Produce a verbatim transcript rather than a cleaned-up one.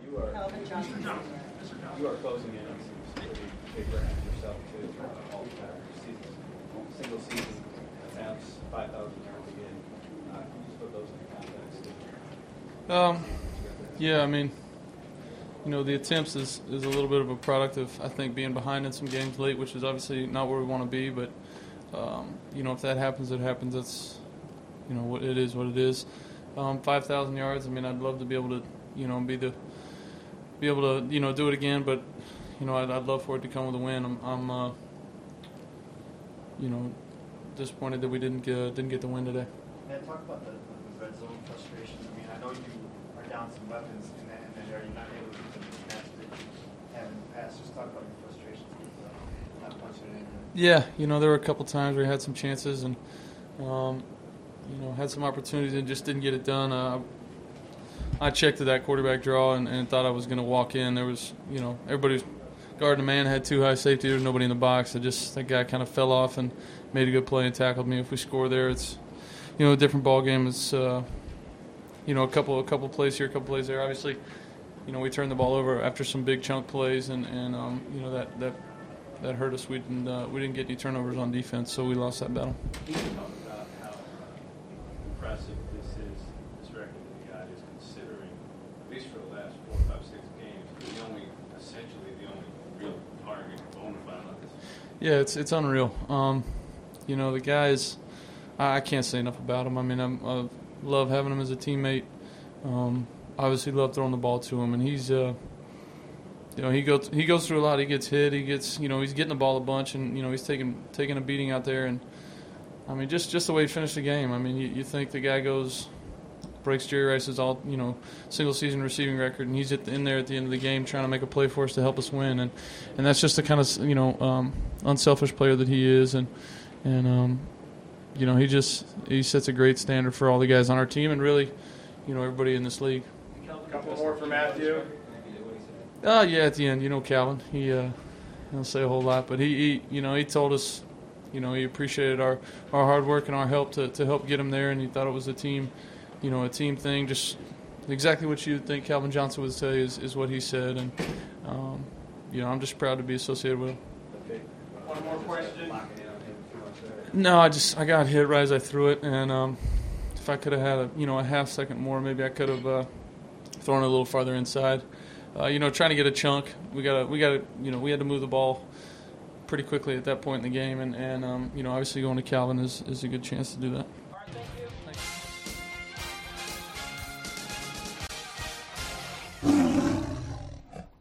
you are Calvin Johnson. you are closing in on some pretty big records yourself too. Uh, all time seasons, single season attempts, five thousand yards a game. Uh, can you just put those in context? Um, yeah, I mean, you know, the attempts is, is a little bit of a product of, I think, being behind in some games late, which is obviously not where we want to be. But, um, you know, if that happens, it happens. That's, you know, what it is what it is. Um, five thousand yards, I mean, I'd love to be able to, you know, be the, be able to, you know, do it again. But, you know, I'd, I'd love for it to come with a win. I'm, I'm uh, you know, disappointed that we didn't get, didn't get the win today. And talk about the, the red zone frustration. I mean, I know you are down some weapons in that, and are you not able to get the match that you have in the past? Just talk about your frustrations with uh, not punching it in. Yeah, you know, there were a couple times where we had some chances and, um, you know, had some opportunities and just didn't get it done. Uh, I checked to that quarterback draw and, and thought I was going to walk in. There was, you know, everybody was guarding the man, had two high safety. There was nobody in the box. I just, that guy kind of fell off and made a good play and tackled me. If we score there, it's, you know, a different ball game. It's, uh, you know, a couple, a couple plays here, a couple plays there. Obviously, you know, we turned the ball over after some big chunk plays, and, and um, you know, that, that that hurt us. We didn't uh, we didn't get any turnovers on defense, so we lost that battle. Can you talk about how impressive this is, this record that the guy is considering, at least for the last four, five, six games, the only, essentially the only real target bona fide on this? Yeah, it's it's unreal. Um, you know, the guys, I, I can't say enough about him. I mean, I'm, I love having him as a teammate. Um, obviously, love throwing the ball to him, and he's, uh, you know, he goes he goes through a lot. He gets hit. He gets, you know, he's getting the ball a bunch, and you know, he's taking taking a beating out there. And I mean, just just the way he finished the game. I mean, you, you think the guy goes breaks Jerry Rice's all, you know, single season receiving record, and he's at the, in there at the end of the game trying to make a play for us to help us win. And and that's just the kind of, you know, um, unselfish player that he is. And and um, you know, he just he sets a great standard for all the guys on our team and really, you know, everybody in this league. A couple more for Matthew. Oh, yeah, at the end, you know, Calvin, he uh, don't say a whole lot, but he, he, you know, he told us, you know, he appreciated our, our hard work and our help to, to help get him there, and he thought it was a team, you know, a team thing. Just exactly what you would think Calvin Johnson would say is, is what he said, and um, you know, I'm just proud to be associated with him. One more question. No, I just I got hit right as I threw it, and um, if I could have had a you know a half second more, maybe I could have uh, thrown it a little farther inside. Uh, you know, trying to get a chunk, we got we got you know, we had to move the ball pretty quickly at that point in the game, and and um, you know, obviously going to Calvin is is a good chance to do that.